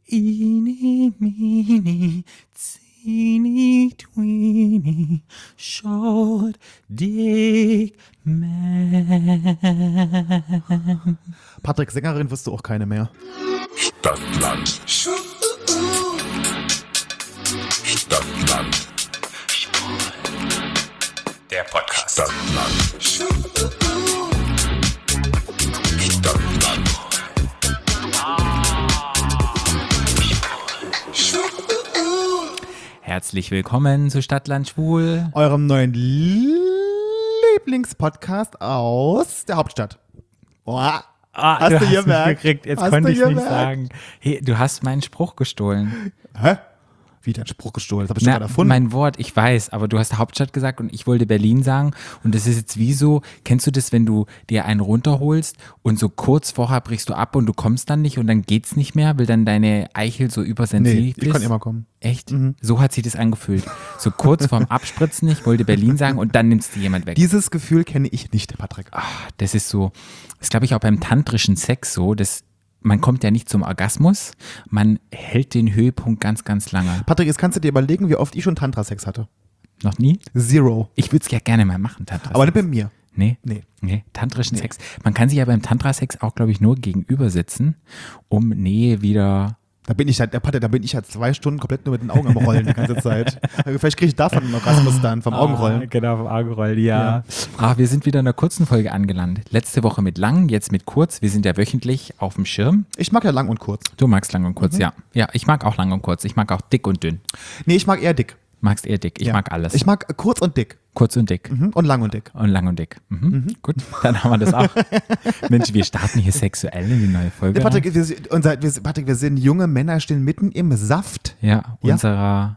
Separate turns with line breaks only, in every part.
Eeny, meeny, teeny, tweeny, short, dick man.
Patrick, Sängerin wirst du auch keine mehr.
Stadtland. Stadtland.
Der Podcast.
Stadtland. Stadtland.
Herzlich willkommen zu Stadtland Schwul.
Eurem neuen Lieblingspodcast aus der Hauptstadt. Boah.
Hast
du
mich
gemerkt?
gekriegt. Jetzt
Hast
konnte
du
ich es nicht
gemerkt?
sagen. Hey, du hast meinen Spruch gestohlen.
Hä? Wie dein Spruch gestohlen? Das hab ich schon gerade erfunden.
Mein Wort, ich weiß, aber du hast Hauptstadt gesagt und ich wollte Berlin sagen. Und das ist jetzt wie so, kennst du das, wenn du dir einen runterholst und so kurz vorher brichst du ab und du kommst dann nicht und dann geht's nicht mehr, weil dann deine Eichel so übersensitiv
Nee,
ist?
ich kann immer kommen.
Echt? So hat sich das angefühlt. So kurz vorm Abspritzen, ich wollte Berlin sagen und dann nimmst du jemand weg.
Dieses Gefühl kenne ich nicht, Patrick.
Das ist so, das glaube ich auch beim tantrischen Sex so, man kommt ja nicht zum Orgasmus, man hält den Höhepunkt ganz, ganz lange.
Patrick, jetzt kannst du dir überlegen, wie oft ich schon Tantra-Sex hatte.
Noch nie?
0.
Ich würde es ja gerne mal machen, Tantra-Sex.
Aber nicht mit mir.
Nee?
Nee.
Nee, tantrischen Sex. Man kann sich ja beim Tantra-Sex auch, glaube ich, nur gegenüber sitzen, um Nähe wieder...
Da bin ich halt 2 Stunden komplett nur mit den Augen am Rollen die ganze Zeit. Vielleicht kriege ich davon einen Orgasmus dann, vom Augenrollen.
Genau, vom Augenrollen, ja. Wir sind wieder in einer kurzen Folge angelandet. Letzte Woche mit lang, jetzt mit kurz. Wir sind ja wöchentlich auf dem Schirm.
Ich mag ja lang und kurz.
Du magst lang und kurz, ja. Ja, ich mag auch lang und kurz. Ich mag auch dick und dünn.
Nee, ich mag eher dick.
Magst eher dick. Ich mag alles.
Ich mag kurz und dick.
Kurz und dick.
Und lang und dick.
Und lang und dick. Gut, dann haben wir das auch. Mensch, wir starten hier sexuell in die neue Folge.
Ja, Patrick, wir sind junge Männer, stehen mitten im Saft.
Ja, unserer,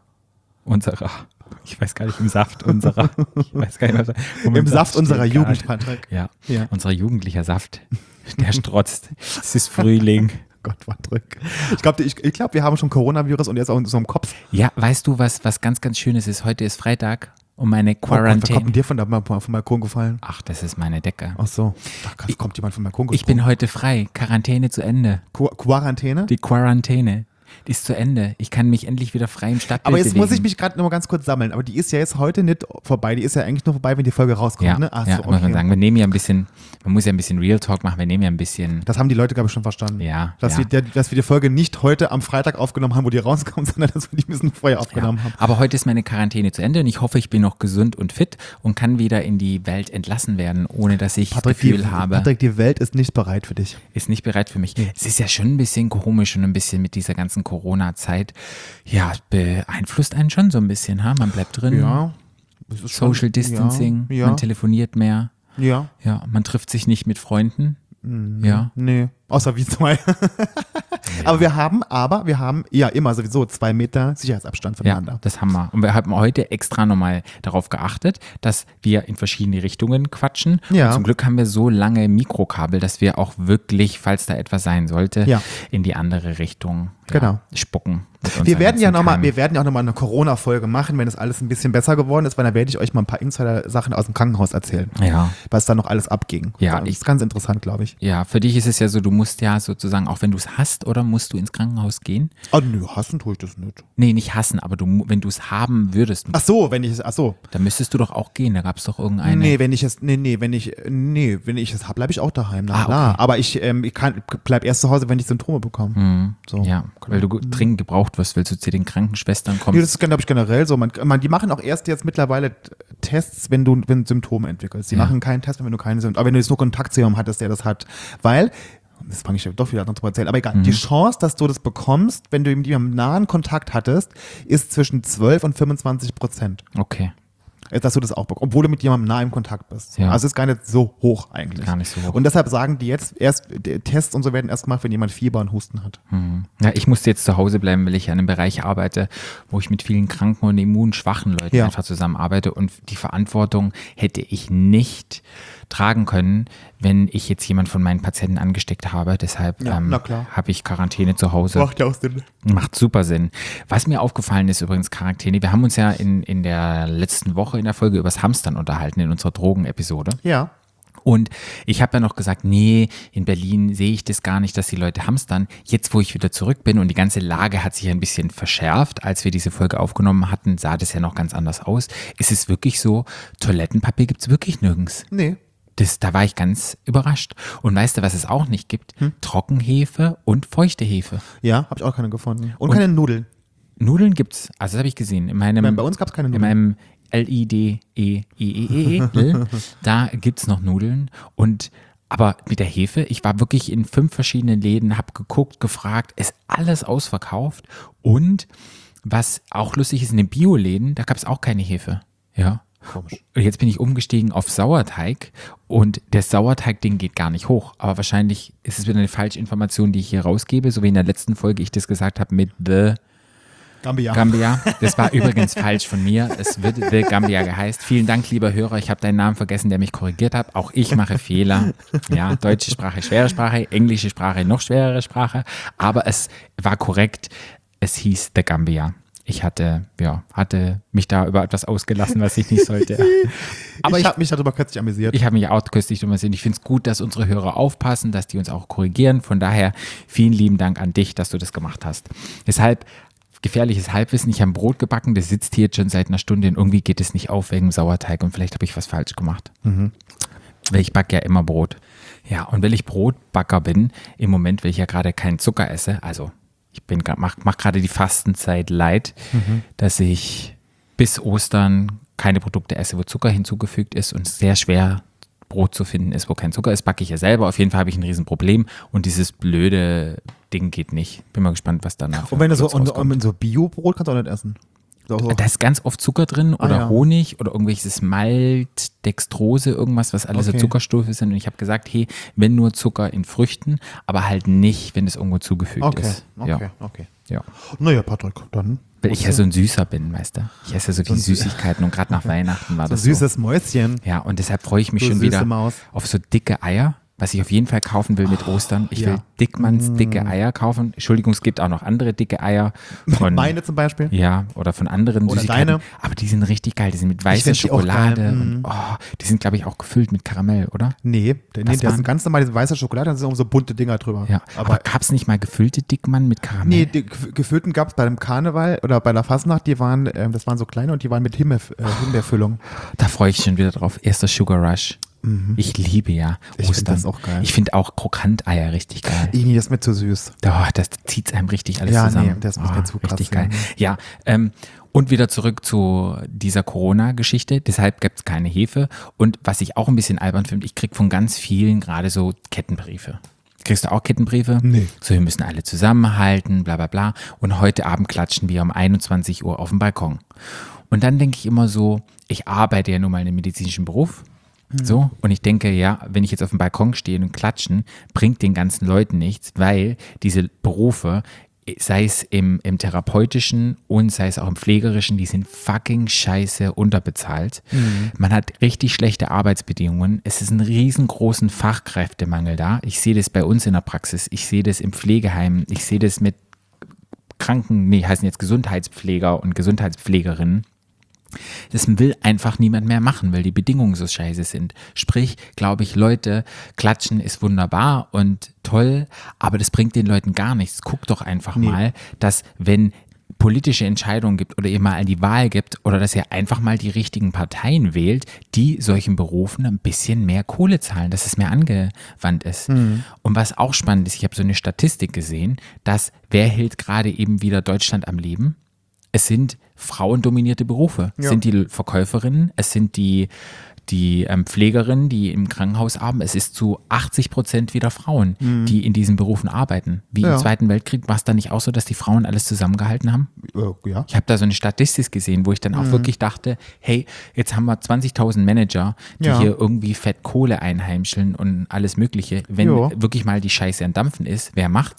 ich weiß gar nicht, ich weiß gar nicht, was
Im Saft unserer
steht
Jugend,
gerade.
Patrick.
Ja,
Ja.
unser jugendlicher Saft, der strotzt. Es ist Frühling.
Gott, Patrick. Ich glaub, wir haben schon Coronavirus und jetzt auch in unserem Kopf.
Ja, weißt du, was ganz, ganz Schönes ist? Heute ist Freitag und meine
Oh Gott, wer kommt
Quarantäne.
denn dir vom Balkon gefallen?
Ach, das ist meine Decke.
Ach so. Da kommt jemand vom Balkon
Ich bin heute frei. Quarantäne zu Ende.
Quarantäne?
Die Quarantäne. Die ist zu Ende. Ich kann mich endlich wieder frei im Stadtbild
Aber jetzt
bewegen.
muss ich mich gerade noch mal ganz kurz sammeln. Aber die ist ja jetzt heute nicht vorbei. Die ist ja eigentlich nur vorbei, wenn die Folge rauskommt.
Ja,
Ne? Ach
ja
so,
muss man
okay.
sagen. Wir nehmen ja ein bisschen, man muss ja ein bisschen Real Talk machen. Wir nehmen ja ein bisschen,
Das haben die Leute, glaube ich, schon verstanden.
Ja,
Dass,
ja.
dass wir die Folge nicht heute am Freitag aufgenommen haben, wo die rauskommt, sondern dass wir die ein bisschen vorher aufgenommen haben.
Aber heute ist meine Quarantäne zu Ende und ich hoffe, ich bin noch gesund und fit und kann wieder in die Welt entlassen werden, ohne dass ich das Gefühl habe,
Patrick, die Welt ist nicht bereit für dich.
ist nicht bereit für mich. Es ist ja schon ein bisschen komisch und ein bisschen mit dieser ganzen Corona-Zeit, ja, beeinflusst einen schon so ein bisschen, ha? Man bleibt drin,
Ja. Das ist schon-
Social Distancing,
Ja.
man telefoniert mehr,
Ja.
ja, man trifft sich nicht mit Freunden, ja.
Nee. Außer wir zwei. Aber wir haben ja immer sowieso 2 Meter Sicherheitsabstand
Ja,
voneinander.
das haben wir. Und wir haben heute extra nochmal darauf geachtet, dass wir in verschiedene Richtungen quatschen.
Ja.
Und zum Glück haben wir so lange Mikrokabel, dass wir auch wirklich, falls da etwas sein sollte,
Ja.
in die andere Richtung
Genau.
spucken.
Wir werden ja auch nochmal eine Corona-Folge machen, wenn es alles ein bisschen besser geworden ist, weil dann werde ich euch mal ein paar Insider-Sachen aus dem Krankenhaus erzählen,
Ja.
was da noch alles abging.
Ja,
das ist ganz interessant, glaube ich.
Ja, für dich ist es ja so, du musst ja sozusagen, auch wenn du es hast, oder musst du ins Krankenhaus gehen?
Oh, nö, hassen tue ich das nicht.
Nee, nicht hassen, aber wenn du es haben würdest,
Ach so,
dann müsstest du doch auch gehen. Da gab es doch irgendeine.
Nee, wenn ich es habe, bleibe ich auch daheim. Na
Ah,
klar.
okay.
Aber ich bleib erst zu Hause, wenn ich Symptome bekomme. So.
Ja, weil du dringend gebraucht wirst, willst du zu den Krankenschwestern kommen.
Nee, das ist, glaube ich, generell so. Die machen auch erst jetzt mittlerweile Tests, wenn du Symptome entwickelst. Die
Ja.
machen keinen Test, wenn du keine Symptome, aber wenn du jetzt nur Kontakt zu jemandem hattest, der das hat. Weil, das fange ich doch wieder an zu erzählen, aber egal, die Chance, dass du das bekommst, wenn du mit jemandem nahen Kontakt hattest, ist zwischen 12 und 25%.
Okay,
Dass du das auch bekommst, obwohl du mit jemandem nah im Kontakt bist.
Ja.
Also es ist gar nicht so hoch eigentlich.
Gar nicht so hoch.
Und deshalb sagen die jetzt Tests und so werden erst gemacht, wenn jemand Fieber und Husten hat.
Ja, ich musste jetzt zu Hause bleiben, weil ich an einem Bereich arbeite, wo ich mit vielen kranken und immunschwachen Leuten
Ja.
einfach zusammenarbeite und die Verantwortung hätte ich nicht tragen können, wenn ich jetzt jemand von meinen Patienten angesteckt habe. Deshalb
Ja, na klar.
habe ich Quarantäne zu Hause.
Macht ja auch Sinn.
Macht super Sinn. Was mir aufgefallen ist übrigens, Quarantäne, wir haben uns ja in der letzten Woche in der Folge übers Hamstern unterhalten, in unserer Drogenepisode.
Ja.
Und ich habe ja noch gesagt, nee, in Berlin sehe ich das gar nicht, dass die Leute hamstern. Jetzt, wo ich wieder zurück bin und die ganze Lage hat sich ein bisschen verschärft, als wir diese Folge aufgenommen hatten, sah das ja noch ganz anders aus. Ist es wirklich so, Toilettenpapier gibt es wirklich nirgends.
Nee.
Da war ich ganz überrascht. Und weißt du, was es auch nicht gibt? Trockenhefe und feuchte Hefe.
Ja, habe ich auch keine gefunden. Und keine Nudeln.
Nudeln gibt's, also das habe ich gesehen.
Bei uns gab es keine
In
Nudeln.
meinem LIDEEE, da gibt es noch Nudeln. Aber mit der Hefe, ich war wirklich in 5 verschiedenen Läden, habe geguckt, gefragt, ist alles ausverkauft. Und was auch lustig ist, in den Bioläden, da gab es auch keine Hefe. Ja.
Komisch.
Und jetzt bin ich umgestiegen auf Sauerteig und der Sauerteig-Ding geht gar nicht hoch. Aber wahrscheinlich ist es wieder eine falsche Information, die ich hier rausgebe, so wie in der letzten Folge ich das gesagt habe mit The Gambia. Das war übrigens falsch von mir. Es wird The Gambia geheißt. Vielen Dank, lieber Hörer. Ich habe deinen Namen vergessen, der mich korrigiert hat. Auch ich mache Fehler. Ja, deutsche Sprache, schwere Sprache, englische Sprache, noch schwerere Sprache. Aber es war korrekt. Es hieß The Gambia. Ich hatte mich da über etwas ausgelassen, was ich nicht sollte.
Aber ich habe mich darüber kürzlich amüsiert.
Ich habe mich auch köstlich drüber gesehen. Ich finde es gut, dass unsere Hörer aufpassen, dass die uns auch korrigieren. Von daher vielen lieben Dank an dich, dass du das gemacht hast. Deshalb gefährliches Halbwissen. Ich habe ein Brot gebacken, das sitzt hier jetzt schon seit einer Stunde und irgendwie geht es nicht auf wegen dem Sauerteig und vielleicht habe ich was falsch gemacht. Weil ich backe ja immer Brot. Ja, und weil ich Brotbacker bin, im Moment, weil ich ja gerade keinen Zucker esse, also ich mach gerade die Fastenzeit light, dass ich bis Ostern keine Produkte esse, wo Zucker hinzugefügt ist und sehr schwer Brot zu finden ist, wo kein Zucker ist, backe ich ja selber. Auf jeden Fall habe ich ein Riesenproblem und dieses blöde Ding geht nicht. Bin mal gespannt, was danach
Und wenn du so,
rauskommt.
und so Bio-Brot kannst du auch nicht essen. So.
Da ist ganz oft Zucker drin oder
ja.
Honig oder irgendwelches Malt, Dextrose, irgendwas, was alles so
Okay.
Zuckerstoffe sind. Und ich habe gesagt, hey, wenn nur Zucker in Früchten, aber halt nicht, wenn es irgendwo zugefügt ist.
Okay.
Ja.
Naja, Patrick, dann.
Weil ich ja so ein Süßer bin, weißt du. Ich esse ja so viele
So ein
Süßigkeiten und gerade nach Weihnachten war
So ein
das
süßes Mäuschen.
Ja, und deshalb freue ich mich
So
schon
süße
wieder
Maus.
auf so dicke Eier, was ich auf jeden Fall kaufen will mit Ostern. Ich
ja.
will Dickmanns dicke Eier kaufen. Entschuldigung, es gibt auch noch andere dicke Eier. Von,
Meine zum Beispiel.
ja, oder von anderen
Oder
Süßigkeiten.
deine.
Aber die sind richtig geil. Die sind mit weißer
find die auch
Schokolade.
geil.
Und, die sind, glaube ich, auch gefüllt mit Karamell, oder?
Nee, das
waren-
ist ganz normal, diese weiße Schokolade, da sind so bunte Dinger drüber.
Ja. Aber gab es nicht mal gefüllte Dickmann mit Karamell?
Nee, die gefüllten gab es bei dem Karneval oder bei der Fastnacht, die waren, das waren so kleine und die waren mit Himbeerfüllung.
Da freue ich schon wieder drauf. Erster Sugar Rush. Ich liebe ja
Ich
Ostern.
find das auch geil.
Ich finde auch Krokanteier richtig geil.
Irgendwie, das ist mir zu süß.
Oh, das zieht einem richtig alles
Ja,
zusammen.
nee, das ist mir zu krass,
richtig
ja.
geil. Ja, und wieder zurück zu dieser Corona-Geschichte. Deshalb gibt es keine Hefe. Und was ich auch ein bisschen albern finde, ich kriege von ganz vielen gerade so Kettenbriefe. Kriegst du auch Kettenbriefe?
Nee.
So, wir müssen alle zusammenhalten, bla bla bla. Und heute Abend klatschen wir um 21 Uhr auf dem Balkon. Und dann denke ich immer so, ich arbeite ja nun mal in einem medizinischen Beruf. So, und ich denke, ja, wenn ich jetzt auf dem Balkon stehe und klatschen, bringt den ganzen Leuten nichts, weil diese Berufe, sei es im therapeutischen und sei es auch im pflegerischen, die sind fucking scheiße unterbezahlt. Man hat richtig schlechte Arbeitsbedingungen. Es ist ein riesengroßen Fachkräftemangel da. Ich sehe das bei uns in der Praxis, ich sehe das im Pflegeheim, ich sehe das mit heißen jetzt Gesundheitspfleger und Gesundheitspflegerinnen. Das will einfach niemand mehr machen, weil die Bedingungen so scheiße sind. Sprich, glaube ich, Leute, klatschen ist wunderbar und toll, aber das bringt den Leuten gar nichts. Guck doch einfach mal, dass wenn politische Entscheidungen gibt oder ihr mal die Wahl gibt oder dass ihr einfach mal die richtigen Parteien wählt, die solchen Berufen ein bisschen mehr Kohle zahlen, dass es mehr angewandt ist. Und was auch spannend ist, ich habe so eine Statistik gesehen, dass wer hält gerade eben wieder Deutschland am Leben? Es sind frauendominierte Berufe. Es
Ja.
sind die Verkäuferinnen, es sind die Pflegerinnen, die im Krankenhaus arbeiten. Es ist zu 80% wieder Frauen, die in diesen Berufen arbeiten. Wie
Ja.
im Zweiten Weltkrieg war es da nicht auch so, dass die Frauen alles zusammengehalten haben?
Ja.
Ich habe da so eine Statistik gesehen, wo ich dann auch wirklich dachte, hey, jetzt haben wir 20.000 Manager, die
Ja.
hier irgendwie Fett Kohle einheimscheln und alles Mögliche. Wenn
Ja.
wirklich mal die Scheiße am Dampfen ist, wer macht's?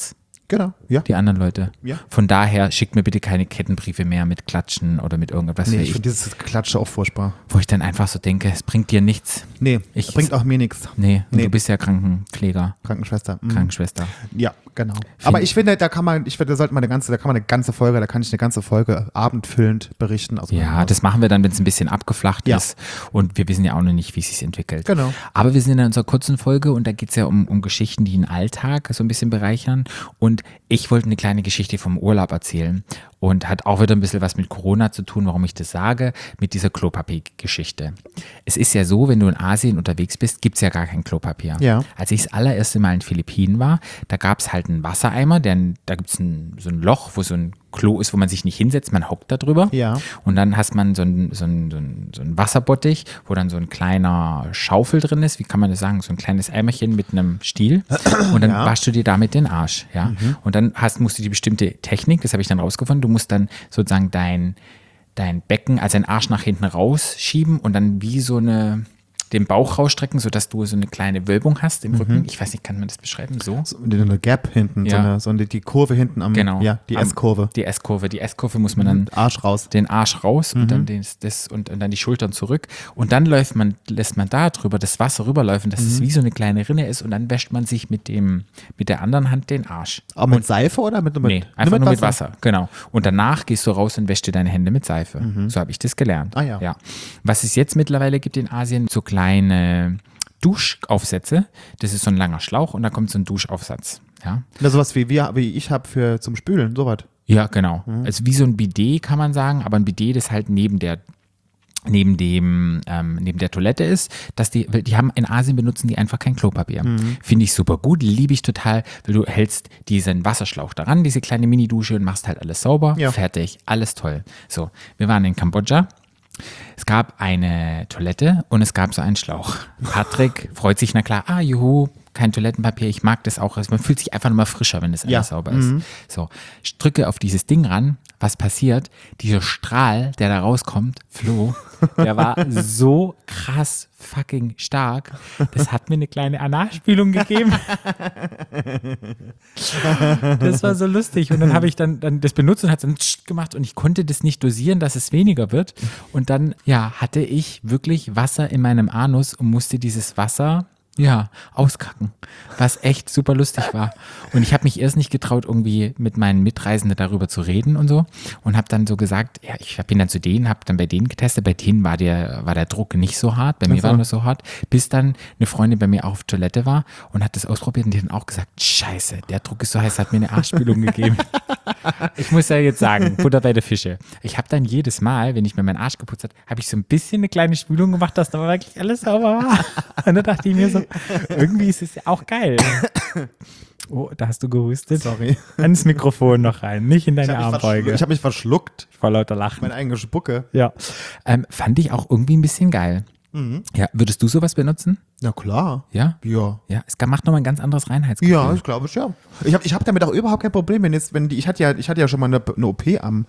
Genau, ja.
die anderen Leute.
Ja.
Von daher schickt mir bitte keine Kettenbriefe mehr mit Klatschen oder mit irgendwas,
Nee, ich finde dieses Geklatsche auch furchtbar.
wo ich dann einfach so denke, es bringt dir nichts.
Nee,
Ich-
bringt auch mir nichts.
Nee, und
Nee.
du bist ja Krankenpfleger,
Krankenschwester. Mhm.
Krankenschwester.
Ja, genau. Aber ich finde, da kann man eine ganze Folge abendfüllend berichten. aus meinem
Ja,
Haus.
das machen wir dann, wenn es ein bisschen abgeflacht
Ja.
ist. Und wir wissen ja auch noch nicht, wie es sich entwickelt.
Genau.
Aber wir sind in unserer kurzen Folge und da geht es ja um Geschichten, die den Alltag so ein bisschen bereichern. Und ich wollte eine kleine Geschichte vom Urlaub erzählen. Und hat auch wieder ein bisschen was mit Corona zu tun, warum ich das sage, mit dieser Klopapier-Geschichte. Es ist ja so, wenn du in Asien unterwegs bist, gibt es ja gar kein Klopapier.
Ja.
Als ich das allererste Mal in den Philippinen war, da gab es halt einen Wassereimer, da gibt es so ein Loch, wo so ein Klo ist, wo man sich nicht hinsetzt, man hockt da drüber.
Ja.
Und dann hast man so ein Wasserbottich, wo dann so ein kleiner Schaufel drin ist, wie kann man das sagen, so ein kleines Eimerchen mit einem Stiel. Und dann
Ja.
waschst du dir damit den Arsch. Ja? Und dann musst du die bestimmte Technik, das habe ich dann rausgefunden, du musst dann sozusagen dein Becken, also deinen Arsch nach hinten rausschieben und dann wie so den Bauch rausstrecken, sodass du so eine kleine Wölbung hast im Rücken. Ich weiß nicht, kann man das beschreiben? So?
So eine Gap hinten,
Ja.
die Kurve hinten am,
Genau.
ja, die S-Kurve.
Die S-Kurve. Die S-Kurve muss man dann
Arsch raus.
den Arsch raus und dann und dann die Schultern zurück. Und dann lässt man da drüber das Wasser rüberläufen, dass es wie so eine kleine Rinne ist und dann wäscht man sich mit der anderen Hand den Arsch.
Aber mit Seife oder mit
Nee, einfach nur mit Wasser, genau. Und danach gehst du raus und wäschst dir deine Hände mit Seife. So habe ich das gelernt.
Ah ja.
Was es jetzt mittlerweile gibt in Asien, so kleine Duschaufsätze. Das ist so ein langer Schlauch und da kommt so ein Duschaufsatz. Ja,
Na, sowas wie ich habe zum Spülen, sowas.
ja genau. Also wie so ein Bidet kann man sagen, aber ein Bidet, das halt neben der Toilette ist, dass die haben in Asien benutzen die einfach kein Klopapier. Finde ich super gut, liebe ich total, weil du hältst diesen Wasserschlauch daran, diese kleine Mini-Dusche und machst halt alles sauber,
Ja.
fertig, alles toll. So, wir waren in Kambodscha. Es gab eine Toilette und es gab so einen Schlauch. Patrick freut sich, na klar, juhu, kein Toilettenpapier, ich mag das auch. Also man fühlt sich einfach nochmal frischer, wenn das alles
Ja.
sauber ist. So, ich drücke auf dieses Ding ran, was passiert? Dieser Strahl, der da rauskommt, Flo, der war so krass fucking stark, das hat mir eine kleine Analspülung gegeben. Das war so lustig. Und dann habe ich dann das benutzt und hat dann gemacht und ich konnte das nicht dosieren, dass es weniger wird. Und dann, hatte ich wirklich Wasser in meinem Anus und musste dieses Wasser auskacken, was echt super lustig war. Und ich habe mich erst nicht getraut, irgendwie mit meinen Mitreisenden darüber zu reden und so und habe dann so gesagt, ich bin dann zu denen, habe dann bei denen getestet, bei denen war der Druck nicht so hart, bei mir war das so hart, bis dann eine Freundin bei mir auch auf Toilette war und hat das ausprobiert und die hat dann auch gesagt, scheiße, der Druck ist so heiß, hat mir eine Arschspülung gegeben. Ich muss ja jetzt sagen, Butter bei der Fische. Ich habe dann jedes Mal, wenn ich mir meinen Arsch geputzt habe, habe ich so ein bisschen eine kleine Spülung gemacht, dass da wirklich alles sauber war. Und dann dachte ich mir so, irgendwie ist es ja auch geil. Oh, da hast du gehustet.
Sorry.
Ans Mikrofon noch rein, nicht in deine Armbeuge.
Ich habe mich verschluckt.
Vor lauter Lachen.
Meine eigene Spucke.
Ja. Fand ich auch irgendwie ein bisschen geil. Ja, würdest du sowas benutzen?
Na klar.
Ja?
Ja.
Ja, es macht nochmal ein ganz anderes Reinheitsgefühl.
Ja, ich glaube ja. Ich hab damit auch überhaupt kein Problem, ich hatte ja schon mal eine OP in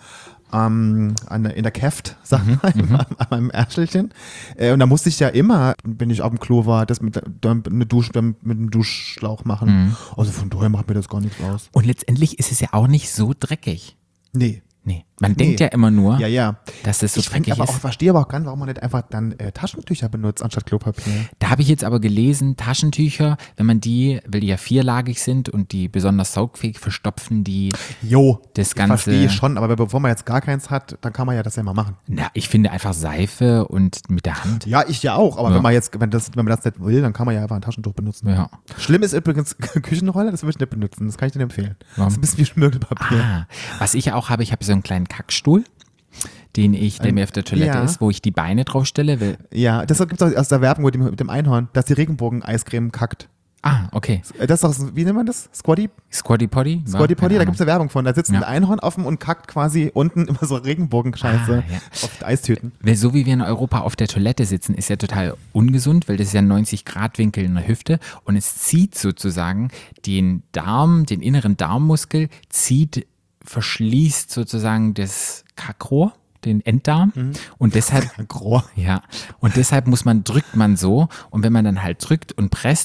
der Käft, an meinem Ärschelchen. Und da musste ich ja immer, wenn ich auf dem Klo war, das mit einem Duschschlauch machen. Also von daher macht mir das gar nichts aus.
Und letztendlich ist es ja auch nicht so dreckig.
Nee.
Nee, man denkt ja immer nur,
Ja.
dass es so dreckig ist.
Verstehe aber auch gar nicht, warum man nicht einfach dann Taschentücher benutzt, anstatt Klopapier.
Da habe ich jetzt aber gelesen, Taschentücher, weil die ja vierlagig sind und die besonders saugfähig, verstopfen die
Jo,
das Ganze.
verstehe ich schon, aber bevor man jetzt gar keins hat, dann kann man ja das ja mal machen.
Na, ich finde einfach Seife und mit der Hand.
Ja, ich ja auch, aber
Ja.
wenn man das nicht will, dann kann man ja einfach ein Taschentuch benutzen.
Ja.
Schlimm ist übrigens Küchenroller, das würde ich nicht benutzen, das kann ich dir empfehlen.
Warum?
Das ist ein bisschen wie Schmirgelpapier.
Was ich ja auch habe, ich habe so einen kleinen Kackstuhl, der mir auf der Toilette
Ja.
ist, wo ich die Beine drauf stelle.
Ja, das gibt es auch aus der Werbung mit dem Einhorn, dass die Regenbogen-Eiscreme kackt.
Okay.
Das ist doch, wie nennt man das? Squatty
Squatty Potty?
Potty, da gibt es eine Werbung von. Da sitzt ein
Ja.
Einhorn offen und kackt quasi unten immer so Regenbogenscheiße
Ja.
auf Eistüten.
Weil so wie wir in Europa auf der Toilette sitzen, ist ja total ungesund, weil das ist ja ein 90-Grad-Winkel in der Hüfte und es zieht sozusagen den inneren Darmmuskel, verschließt sozusagen das Kackrohr, den Enddarm und deshalb
Grohr.
drückt man so und wenn man dann halt drückt und presst, weil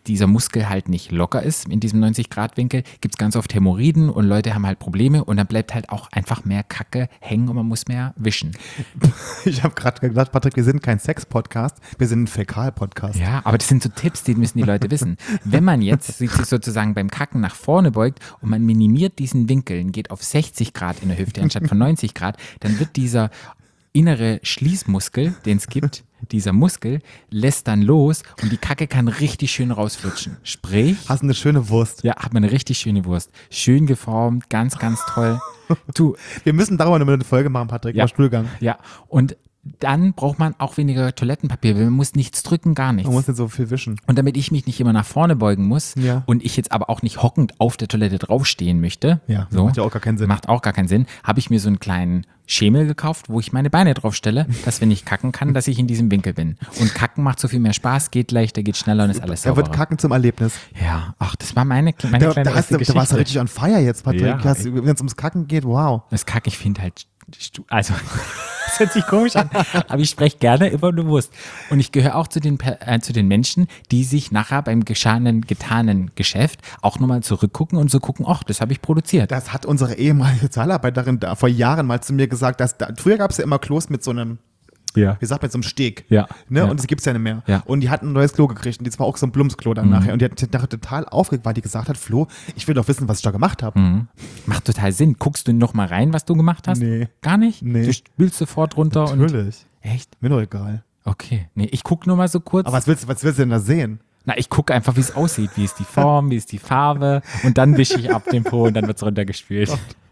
dieser Muskel halt nicht locker ist in diesem 90-Grad-Winkel, gibt es ganz oft Hämorrhoiden und Leute haben halt Probleme und dann bleibt halt auch einfach mehr Kacke hängen und man muss mehr wischen.
Ich habe gerade gedacht, Patrick, wir sind kein Sex-Podcast, wir sind ein Fäkal-Podcast.
Ja, aber das sind so Tipps, die müssen die Leute wissen. Wenn man jetzt sich sozusagen beim Kacken nach vorne beugt und man minimiert diesen Winkel und geht auf 60 Grad in der Hüfte anstatt von 90 Grad, dann wird dieser innere Schließmuskel, den es gibt, dieser Muskel lässt dann los und die Kacke kann richtig schön rausflutschen. Sprich,
Hast eine schöne Wurst.
ja, hat man eine richtig schöne Wurst. Schön geformt, ganz, ganz toll. Du,
Wir müssen darüber noch mal eine Folge machen, Patrick,
Ja.
über Stuhlgang.
ja, und dann braucht man auch weniger Toilettenpapier, weil man muss nichts drücken, gar nichts.
Man muss nicht so viel wischen.
Und damit ich mich nicht immer nach vorne beugen muss
Ja.
und ich jetzt aber auch nicht hockend auf der Toilette draufstehen möchte,
Ja,
so,
macht ja auch gar keinen Sinn.
Macht auch gar keinen Sinn. Habe ich mir so einen kleinen Schemel gekauft, wo ich meine Beine drauf stelle, dass wenn ich kacken kann, dass ich in diesem Winkel bin. Und kacken macht so viel mehr Spaß, geht leichter, geht schneller und ist alles
Da
sauberer.
wird Kacken zum Erlebnis.
Ja, ach, das war meine kleine
Da
erste
warst du
Geschichte.
richtig on fire jetzt, Patrick.
Ja.
Wenn es ums Kacken geht, wow.
Das Kack, ich finde halt, also, das hört sich komisch an, aber ich spreche gerne immer bewusst. Und ich gehöre auch zu den Menschen, die sich nachher beim getanen Geschäft auch nochmal zurückgucken und so gucken, ach, das habe ich produziert.
Das hat unsere ehemalige Sozialarbeiterin da vor Jahren mal zu mir gesagt, dass früher gab es ja immer Klos mit so einem,
Ja.
wie sagt man, so einem Steg.
Ja.
Ne?
Ja.
Und das gibt es ja nicht mehr.
Ja.
Und die hatten ein neues Klo gekriegt und das war auch so ein Blumsklo dann nachher. Und die hat nachher total aufgeregt, weil die gesagt hat, Flo, ich will doch wissen, was ich da gemacht habe.
Macht total Sinn. Guckst du noch mal rein, was du gemacht hast?
Nee.
Gar nicht?
Nee.
Du spülst sofort runter und...
Natürlich.
Echt?
Mir doch egal.
Okay. Nee, ich gucke nur mal so kurz.
Aber was willst du denn da sehen?
Na, ich gucke einfach, wie es aussieht. Wie ist die Form, wie ist die Farbe. Und dann wische ich ab den Po und dann wird es runtergespült.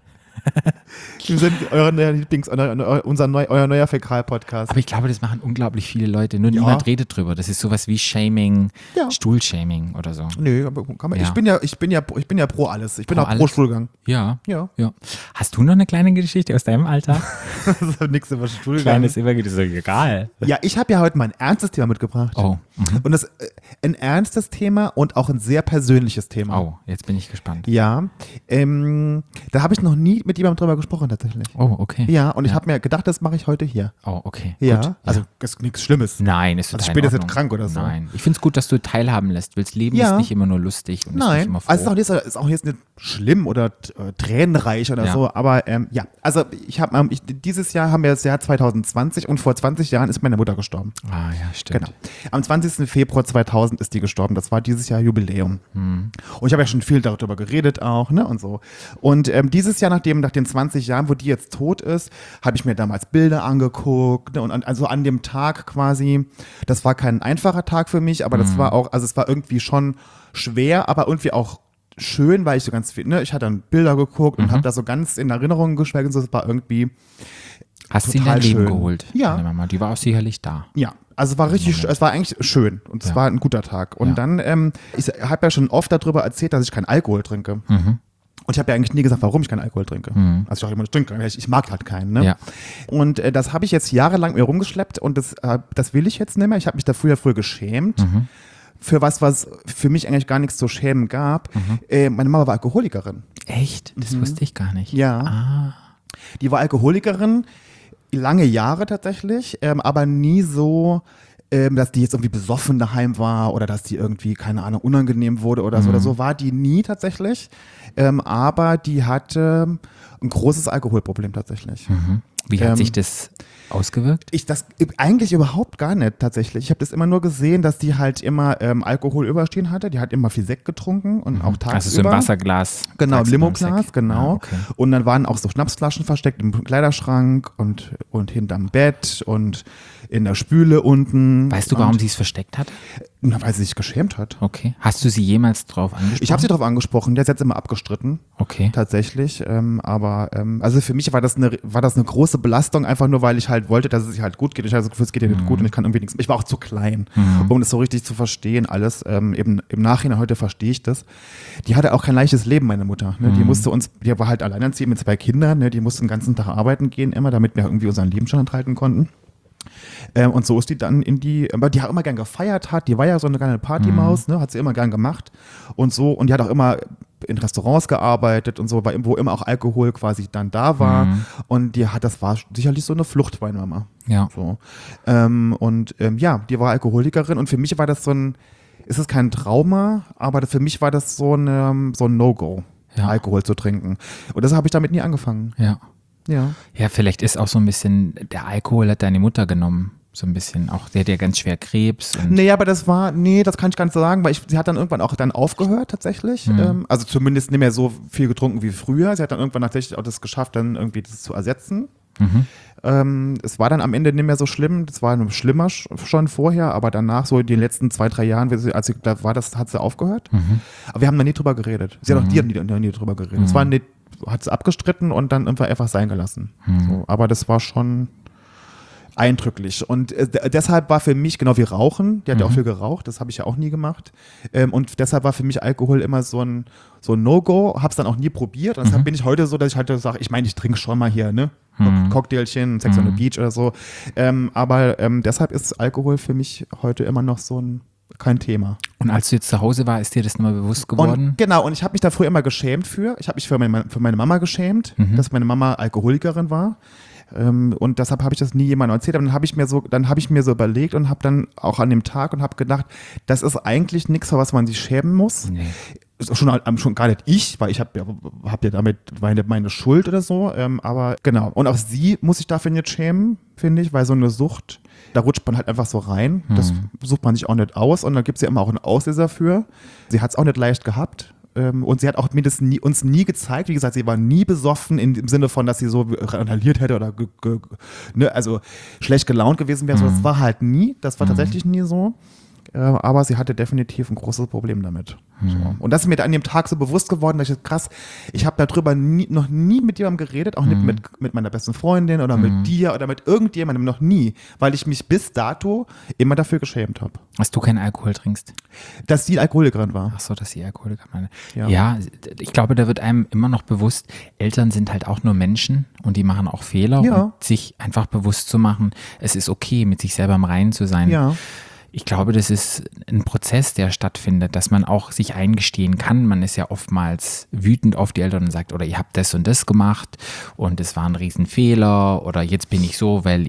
Wir sind euer neuer euer neuer Fäkal-Podcast.
Aber ich glaube, das machen unglaublich viele Leute. Nur
Ja.
niemand redet drüber. Das ist sowas wie Shaming,
Ja.
Stuhlshaming oder so.
Nö, aber kann man,
Ja.
ich bin ja pro alles. Ich bin
Pro
auch pro
alles?
Stuhlgang.
Ja.
Ja.
Ja. Hast du noch eine kleine Geschichte aus deinem Alter?
Das ist nichts über Stuhlgang.
Kleines immer ist so egal.
Ja, ich habe ja heute mal ein ernstes Thema mitgebracht.
Oh.
Und das ein ernstes Thema und auch ein sehr persönliches Thema.
Oh, jetzt bin ich gespannt.
Ja, da habe ich noch nie mit jemandem drüber gesprochen tatsächlich.
Oh, okay.
Ja, und ich habe mir gedacht, das mache ich heute hier.
Oh, okay.
Ja,
Gut.
also das ist nichts Schlimmes.
Nein, ist
Also
total
später
in
ist
Ordnung.
krank oder so.
Nein, ich finde es gut, dass du teilhaben lässt. Weil das Leben
Ja.
ist nicht immer nur lustig und ist nicht
Nein,
immer froh.
also ist auch jetzt nicht schlimm oder tränenreich oder
Ja.
so, aber ja, also dieses Jahr haben wir das Jahr 2020 und vor 20 Jahren ist meine Mutter gestorben.
Ah, ja, stimmt.
Genau. Am 20. Februar 2000 ist die gestorben. Das war dieses Jahr Jubiläum. Und ich habe ja schon viel darüber geredet auch, ne, und so. Und dieses Jahr, nach den 20 Jahren, wo die jetzt tot ist, habe ich mir damals Bilder angeguckt, ne, und also an dem Tag quasi, das war kein einfacher Tag für mich, aber das war auch, also es war irgendwie schon schwer, aber irgendwie auch schön, weil ich so ganz viel, ne, ich hatte dann Bilder geguckt und habe da so ganz in Erinnerungen geschwelgt und so, es war irgendwie,
Hast du in
total
dein Leben
schön.
geholt?
Ja.
Deine Mama, die war auch sicherlich da.
ja, also es war richtig, es war eigentlich schön und es
Ja.
war ein guter Tag. Und
Ja.
dann, ich habe ja schon oft darüber erzählt, dass ich keinen Alkohol trinke. Und ich habe ja eigentlich nie gesagt, warum ich keinen Alkohol trinke. Also ich auch immer nicht trinke, ich mag halt keinen. Ne?
Ja.
Und das habe ich jetzt jahrelang mir rumgeschleppt und das will ich jetzt nicht mehr. Ich habe mich da früher geschämt. Für was für mich eigentlich gar nichts zu schämen gab. Meine Mama war Alkoholikerin.
Echt? Das wusste ich gar nicht.
Ja.
Ah.
Die war Alkoholikerin, lange Jahre tatsächlich, aber nie so, dass die jetzt irgendwie besoffen daheim war oder dass die irgendwie, keine Ahnung, unangenehm wurde oder so. Oder so war die nie tatsächlich. Aber die hatte ein großes Alkoholproblem tatsächlich.
Wie hat sich das ausgewirkt?
Das eigentlich überhaupt gar nicht tatsächlich. Ich habe das immer nur gesehen, dass die halt immer Alkohol überstehen hatte. Die hat immer viel Sekt getrunken und auch tagsüber.
Also so im Wasserglas.
Genau, im
tagsüber
Limoglas,
Sekt.
genau.
Ah, okay.
Und dann waren auch so Schnapsflaschen versteckt im Kleiderschrank und hinterm Bett und in der Spüle unten.
Weißt du, warum sie es versteckt hat?
Na, weil sie sich geschämt hat.
Okay. Hast du sie jemals drauf angesprochen?
Ich habe sie darauf angesprochen, der hat es jetzt immer abgestritten.
Okay.
Tatsächlich, aber also für mich war das eine große Belastung, einfach nur, weil ich halt wollte, dass es sich halt gut geht. Ich hatte das Gefühl, es geht ihr nicht gut und ich kann irgendwie nichts. Ich war auch zu klein, um das so richtig zu verstehen, alles. Eben im Nachhinein, heute verstehe ich das. Die hatte auch kein leichtes Leben, meine Mutter. Ne? Die war halt alleinerziehend mit 2 Kindern, ne? Die musste den ganzen Tag arbeiten gehen immer, damit wir irgendwie unseren Lebensstandard halten konnten. Und so ist die dann aber die hat immer gern gefeiert die war ja so eine kleine Partymaus, ne, hat sie immer gern gemacht und so, und die hat auch immer in Restaurants gearbeitet und so, wo immer auch Alkohol quasi dann da war, und das war sicherlich so eine Fluchtweinmama.
Ja.
So. Ja, die war Alkoholikerin und für mich war das so ein, ist es kein Trauma, aber für mich war das so ein No-Go,
Ja.
Alkohol zu trinken. Und deshalb habe ich damit nie angefangen.
Ja.
Ja.
Ja, vielleicht ist auch so ein bisschen, der Alkohol hat deine Mutter genommen. So ein bisschen. Auch der hat ja ganz schwer Krebs. Und
Nee, aber das kann ich gar nicht sagen, weil sie hat dann irgendwann auch dann aufgehört tatsächlich. Also zumindest nicht mehr so viel getrunken wie früher. Sie hat dann irgendwann tatsächlich auch das geschafft, dann irgendwie das zu ersetzen. Es war dann am Ende nicht mehr so schlimm. Das war schlimmer schon vorher, aber danach, so in den letzten 2-3 Jahren, als sie da war, hat sie aufgehört. Aber wir haben da nie drüber geredet. Sie hat auch nie drüber geredet. Es war nicht, hat sie abgestritten und dann einfach sein gelassen. So, aber das war schon eindrücklich. Und deshalb war für mich, genau wie Rauchen, die hat ja auch viel geraucht, das habe ich ja auch nie gemacht. Und deshalb war für mich Alkohol immer so ein No-Go, habe es dann auch nie probiert. Und deshalb bin ich heute so, dass ich halt sage, ich meine, ich trinke schon mal hier, ne? Cocktailchen, Sex on the Beach oder so. Aber deshalb ist Alkohol für mich heute immer noch kein Thema.
Und als du jetzt zu Hause warst, ist dir das nochmal bewusst geworden?
Und, genau, und ich habe mich da früher immer geschämt für. Ich habe mich für meine Mama geschämt, dass meine Mama Alkoholikerin war. Und deshalb habe ich das nie jemandem erzählt. Aber dann habe ich mir so überlegt und habe dann auch an dem Tag und habe gedacht, das ist eigentlich nichts, für was man sich schämen muss.
Nee.
Schon gar nicht ich, weil ich habe ja damit meine Schuld oder so. Aber genau. Und auch sie muss sich dafür nicht schämen, finde ich, weil so eine Sucht, da rutscht man halt einfach so rein. Das sucht man sich auch nicht aus. Und da gibt es ja immer auch einen Auslöser für. Sie hat es auch nicht leicht gehabt. Und sie hat auch mir das uns nie gezeigt. Wie gesagt, sie war nie besoffen im Sinne von, dass sie so randaliert hätte oder also schlecht gelaunt gewesen wäre. Das war halt nie. Das war tatsächlich nie so. Aber sie hatte definitiv ein großes Problem damit. So. Und das ist mir an dem Tag so bewusst geworden, dass ich krass, ich habe darüber noch nie mit jemandem geredet, auch nicht mit meiner besten Freundin oder mit dir oder mit irgendjemandem, noch nie, weil ich mich bis dato immer dafür geschämt habe.
Dass du keinen Alkohol trinkst?
Dass sie Alkoholikerin war.
Ach so, dass sie Alkoholiker meine.
Ja.
Ja, ich glaube, da wird einem immer noch bewusst, Eltern sind halt auch nur Menschen und die machen auch Fehler.
Ja.
Und sich einfach bewusst zu machen, es ist okay, mit sich selber im Reinen zu sein.
Ja.
Ich glaube, das ist ein Prozess, der stattfindet, dass man auch sich eingestehen kann. Man ist ja oftmals wütend auf die Eltern und sagt, oder ihr habt das und das gemacht und es war ein Riesenfehler oder jetzt bin ich so, weil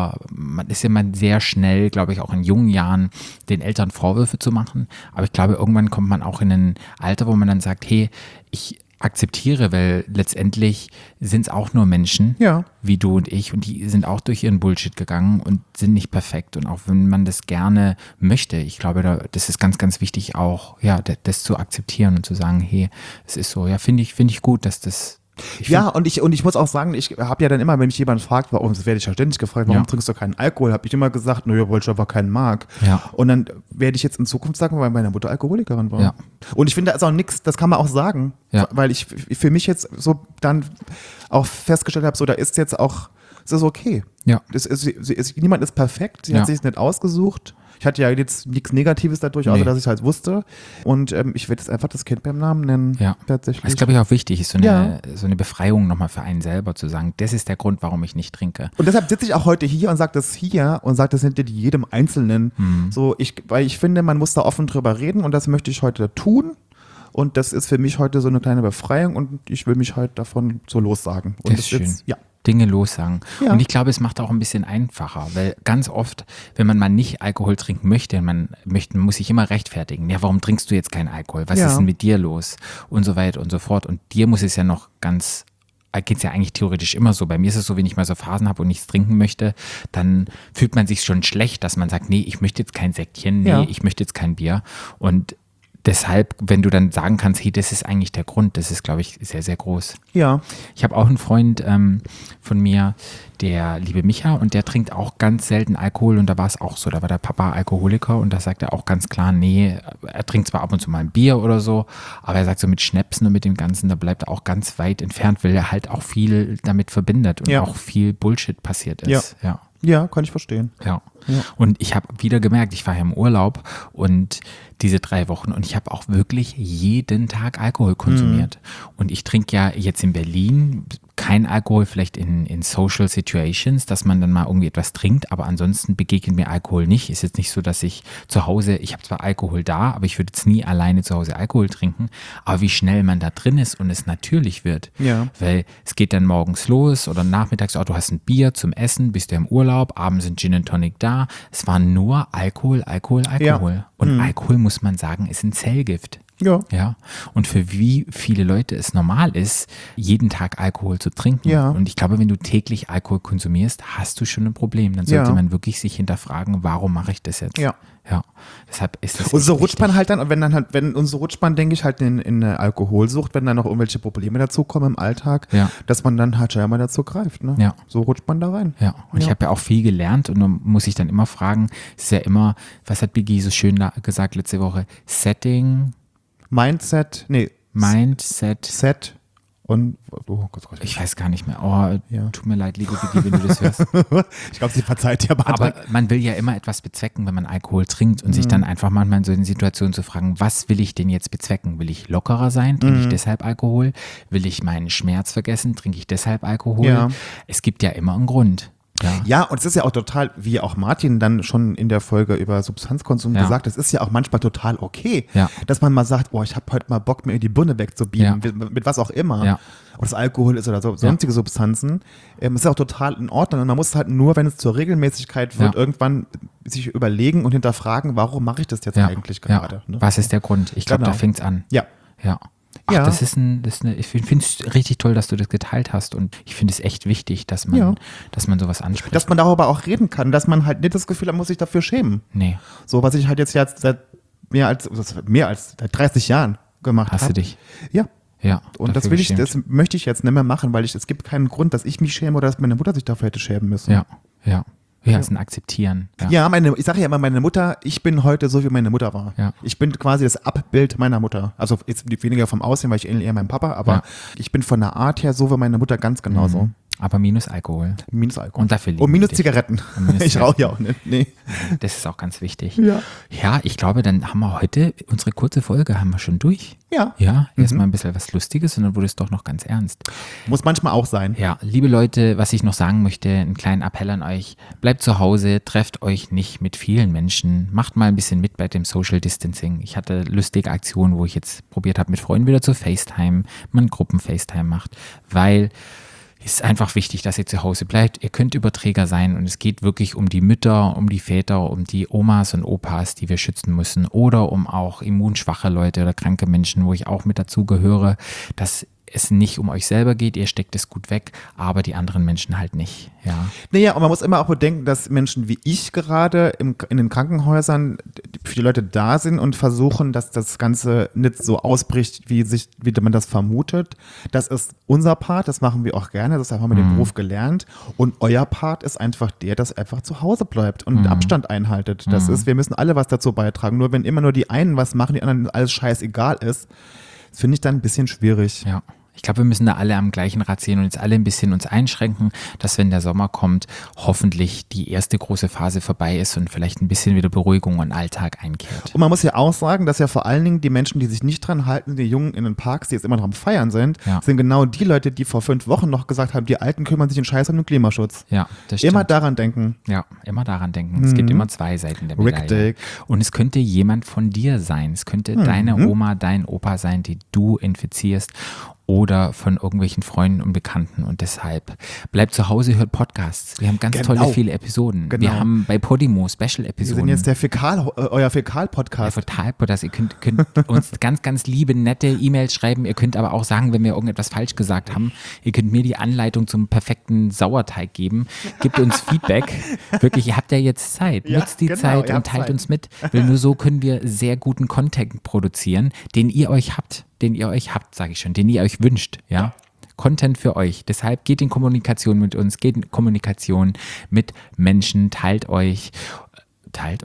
man ist ja immer sehr schnell, glaube ich, auch in jungen Jahren den Eltern Vorwürfe zu machen. Aber ich glaube, irgendwann kommt man auch in ein Alter, wo man dann sagt, hey, ich akzeptiere, weil letztendlich sind es auch nur Menschen,
Ja.
wie du und ich, und die sind auch durch ihren Bullshit gegangen und sind nicht perfekt. Und auch wenn man das gerne möchte, ich glaube, das ist ganz, ganz wichtig auch, ja, das zu akzeptieren und zu sagen, hey, es ist so, ja, finde ich gut, dass das.
Und ich muss auch sagen, ich habe ja dann immer, wenn mich jemand fragt, das werde ich ja ständig gefragt, warum trinkst du keinen Alkohol, habe ich immer gesagt, naja, weil ich aber keinen mag.
Ja.
Und dann werde ich jetzt in Zukunft sagen, weil meine Mutter Alkoholikerin war.
Ja.
Und ich finde, da ist auch nichts, das kann man auch sagen,
Ja.
weil ich für mich jetzt so dann auch festgestellt habe, so da ist jetzt auch, es ist okay.
Ja.
Niemand ist perfekt, sie hat sich es nicht ausgesucht. Ich hatte ja jetzt nichts Negatives dadurch, außer dass ich es halt wusste. Und ich werde jetzt einfach das Kind beim Namen nennen.
Ja.
Tatsächlich.
Das ist, glaube ich, auch wichtig, ist so eine Befreiung nochmal für einen selber zu sagen, das ist der Grund, warum ich nicht trinke.
Und deshalb sitze ich auch heute hier und sage das hinter jedem Einzelnen. So, weil ich finde, man muss da offen drüber reden und das möchte ich heute tun. Und das ist für mich heute so eine kleine Befreiung und ich will mich halt davon so lossagen. Und
Das ist schön.
Jetzt, ja.
Dinge lossagen.
Ja.
Und ich glaube, es macht auch ein bisschen einfacher, weil ganz oft, wenn man mal nicht Alkohol trinken möchte, man muss sich immer rechtfertigen. Ja, warum trinkst du jetzt keinen Alkohol? Was ist denn mit dir los? Und so weiter und so fort. Und dir muss es ja noch geht es ja eigentlich theoretisch immer so. Bei mir ist es so, wenn ich mal so Phasen habe und nichts trinken möchte, dann fühlt man sich schon schlecht, dass man sagt, nee, ich möchte jetzt kein Säckchen, ich möchte jetzt kein Bier. Und deshalb, wenn du dann sagen kannst, hey, das ist eigentlich der Grund, das ist, glaube ich, sehr, sehr groß.
Ja.
Ich habe auch einen Freund von mir, der liebe Micha, und der trinkt auch ganz selten Alkohol und da war es auch so, da war der Papa Alkoholiker und da sagt er auch ganz klar, nee, er trinkt zwar ab und zu mal ein Bier oder so, aber er sagt so mit Schnäpsen und mit dem Ganzen, da bleibt er auch ganz weit entfernt, weil er halt auch viel damit verbindet und auch viel Bullshit passiert ist.
Ja, kann ich verstehen.
Ja. Und ich habe wieder gemerkt, ich war ja im Urlaub und diese 3 Wochen und ich habe auch wirklich jeden Tag Alkohol konsumiert. Und ich trinke ja jetzt in Berlin kein Alkohol, vielleicht in Social Situations, dass man dann mal irgendwie etwas trinkt, aber ansonsten begegnet mir Alkohol nicht. Ist jetzt nicht so, dass ich zu Hause, ich habe zwar Alkohol da, aber ich würde jetzt nie alleine zu Hause Alkohol trinken, aber wie schnell man da drin ist und es natürlich wird.
Ja.
Weil es geht dann morgens los oder nachmittags, du hast ein Bier zum Essen, bist du im Urlaub, abends sind Gin and Tonic da. Es war nur Alkohol.
Ja.
Und Alkohol, muss man sagen, ist ein Zellgift.
Ja.
Ja. Und für wie viele Leute es normal ist, jeden Tag Alkohol zu trinken.
Ja.
Und ich glaube, wenn du täglich Alkohol konsumierst, hast du schon ein Problem. Dann sollte
Ja.
man wirklich sich hinterfragen, warum mache ich das jetzt?
Ja.
Ja. Deshalb ist das
Und so
echt
rutscht man
wichtig.
halt dann, und so rutscht man, denke ich, halt in eine Alkoholsucht, wenn dann noch irgendwelche Probleme dazukommen im Alltag,
Ja.
dass man dann halt scheinbar dazu greift. Ne?
Ja.
So rutscht man da rein.
Ja, und ich habe ja auch viel gelernt und dann muss ich dann immer fragen, es ist ja immer, was hat Biggie so schön gesagt letzte Woche? Setting,
Mindset
Set,
und oh Gott,
ich weiß gar nicht mehr. Oh,
Ja.
tut mir leid, liebe Biggie, wenn du das hörst.
ich glaube, sie verzeiht dir
Aber man will ja immer etwas bezwecken, wenn man Alkohol trinkt und sich dann einfach manchmal in so eine Situation zu fragen, was will ich denn jetzt bezwecken? Will ich lockerer sein? Trinke ich deshalb Alkohol? Will ich meinen Schmerz vergessen? Trinke ich deshalb Alkohol?
Ja.
Es gibt ja immer einen Grund. Ja.
Ja, und es ist ja auch total, wie auch Martin dann schon in der Folge über Substanzkonsum
Ja.
gesagt hat, es ist ja auch manchmal total okay,
Ja.
dass man mal sagt, oh, ich habe heute mal Bock, mir die Birne wegzubiegen,
Ja.
mit was auch immer.
Ja.
Ob das Alkohol ist oder so, sonstige Substanzen. Ist ja auch total in Ordnung. Und man muss halt nur, wenn es zur Regelmäßigkeit wird,
Ja.
irgendwann sich überlegen und hinterfragen, warum mache ich das jetzt eigentlich gerade? Ne?
Was ist der Grund? Ich glaube,
Genau.
da fängt es an.
Ja.
Ja. Ach,
Ja.
ich finde es richtig toll, dass du das geteilt hast und ich finde es echt wichtig, dass man,
Ja.
dass man sowas anspricht.
Dass man darüber auch reden kann, dass man halt nicht das Gefühl hat, man muss sich dafür schämen.
Nee,
So, was ich halt jetzt seit mehr als seit 30 Jahren gemacht habe.
hast du dich?
Ja.
Ja.
Und
dafür geschämt.
das möchte ich jetzt nicht mehr machen, weil es gibt keinen Grund, dass ich mich schäme oder dass meine Mutter sich dafür hätte schämen müssen.
Ja, ja. Ja, es ist ein Akzeptieren. Ja.
Ja, ich sage ja immer, meine Mutter, ich bin heute so, wie meine Mutter war.
Ja.
Ich bin quasi das Abbild meiner Mutter. Also jetzt weniger vom Aussehen, weil ich ähnlich eher meinem Papa, aber
Ja.
ich bin von der Art her so wie meine Mutter ganz genauso.
Aber minus Alkohol.
Minus Alkohol.
Und dafür lieben
Und minus
wir dich.
Zigaretten.
Und minus
Ich rauche ja
Zigaretten.
auch nicht. Nee.
Das ist auch ganz wichtig.
Ja.
Ja, ich glaube, dann haben wir heute, unsere kurze Folge haben wir schon durch.
Ja.
Ja, erstmal ein bisschen was Lustiges und dann wurde es doch noch ganz ernst.
Muss manchmal auch sein.
Ja, liebe Leute, was ich noch sagen möchte, einen kleinen Appell an euch. Bleibt zu Hause, trefft euch nicht mit vielen Menschen, macht mal ein bisschen mit bei dem Social Distancing. Ich hatte lustige Aktionen, wo ich jetzt probiert habe, mit Freunden wieder zu FaceTime, man Gruppen-FaceTime macht, weil es ist einfach wichtig, dass ihr zu Hause bleibt. Ihr könnt Überträger sein und es geht wirklich um die Mütter, um die Väter, um die Omas und Opas, die wir schützen müssen oder um auch immunschwache Leute oder kranke Menschen, wo ich auch mit dazu gehöre, dass es nicht um euch selber geht, ihr steckt es gut weg, aber die anderen Menschen halt nicht. Ja.
Naja, und man muss immer auch bedenken, dass Menschen wie ich gerade in den Krankenhäusern für die Leute da sind und versuchen, dass das Ganze nicht so ausbricht, wie man das vermutet. Das ist unser Part, das machen wir auch gerne, das haben wir mit dem Beruf gelernt. Und euer Part ist einfach der, dass einfach zu Hause bleibt und Abstand einhaltet. Das ist, wir müssen alle was dazu beitragen. Nur wenn immer nur die einen was machen, die anderen alles scheißegal ist, das finde ich dann ein bisschen schwierig.
Ja. Ich glaube, wir müssen da alle am gleichen Rad ziehen und jetzt alle ein bisschen uns einschränken, dass wenn der Sommer kommt, hoffentlich die erste große Phase vorbei ist und vielleicht ein bisschen wieder Beruhigung und Alltag einkehrt.
Und man muss ja auch sagen, dass ja vor allen Dingen die Menschen, die sich nicht dran halten, die Jungen in den Parks, die jetzt immer noch am Feiern sind,
Ja.
sind genau die Leute, die vor 5 Wochen noch gesagt haben, die Alten kümmern sich in Scheiß um den Klimaschutz.
Ja, das stimmt.
Immer daran denken.
Ja, immer daran denken. Es gibt immer zwei Seiten der Medaille.
Richtig.
Und es könnte jemand von dir sein. Es könnte deine Oma, dein Opa sein, die du infizierst oder von irgendwelchen Freunden und Bekannten. Und deshalb bleibt zu Hause, hört Podcasts. Wir haben ganz
Genau.
tolle, viele Episoden.
Genau.
Wir haben bei Podimo
Wir
Special-Episoden.
sind jetzt euer Fäkal-Podcast.
Ihr könnt uns ganz, ganz liebe, nette E-Mails schreiben. Ihr könnt aber auch sagen, wenn wir irgendetwas falsch gesagt haben. Ihr könnt mir die Anleitung zum perfekten Sauerteig geben. Gebt uns Feedback. Wirklich, ihr habt ja jetzt Zeit.
Ja,
Nutzt die
genau,
Zeit
ihr
und
habt
teilt
Zeit.
uns mit. Weil nur so können wir sehr guten Content produzieren, den ihr euch habt, sage ich schon, den ihr euch wünscht, ja. Content für euch. Deshalb geht in Kommunikation mit uns, geht in Kommunikation mit Menschen, teilt euch, teilt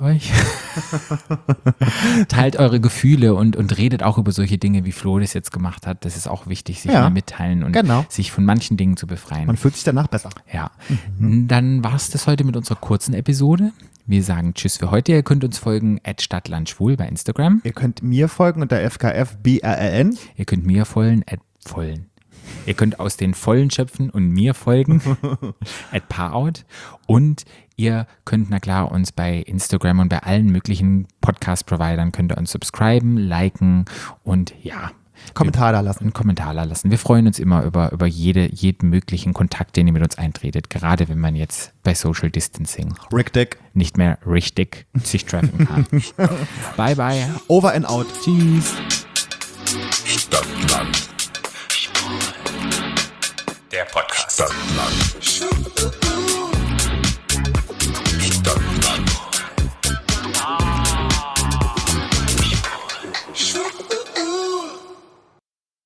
eure Gefühle und redet auch über solche Dinge, wie Flo das jetzt gemacht hat. Das ist auch wichtig, sich
Ja,
mal mitteilen und
genau.
sich von manchen Dingen zu befreien.
Man fühlt sich danach besser.
Ja, dann war es das heute mit unserer kurzen Episode. Wir sagen Tschüss für heute. Ihr könnt uns folgen @stadtlandschwul bei Instagram.
Ihr könnt mir folgen unter FKFBRLN.
Ihr könnt mir folgen Ihr könnt aus den Vollen schöpfen und mir folgen, @paarout. Und ihr könnt, na klar, uns bei Instagram und bei allen möglichen Podcast-Providern könnt ihr uns subscriben, liken und ja.
Kommentar da lassen.
Einen Kommentar da lassen. Wir freuen uns immer über jeden möglichen Kontakt, den ihr mit uns eintretet, gerade wenn man jetzt bei Social Distancing
Rick
nicht mehr richtig sich treffen kann. Bye, bye.
Over and out.
Tschüss.
Stadtland. Der Podcast. Stadtland.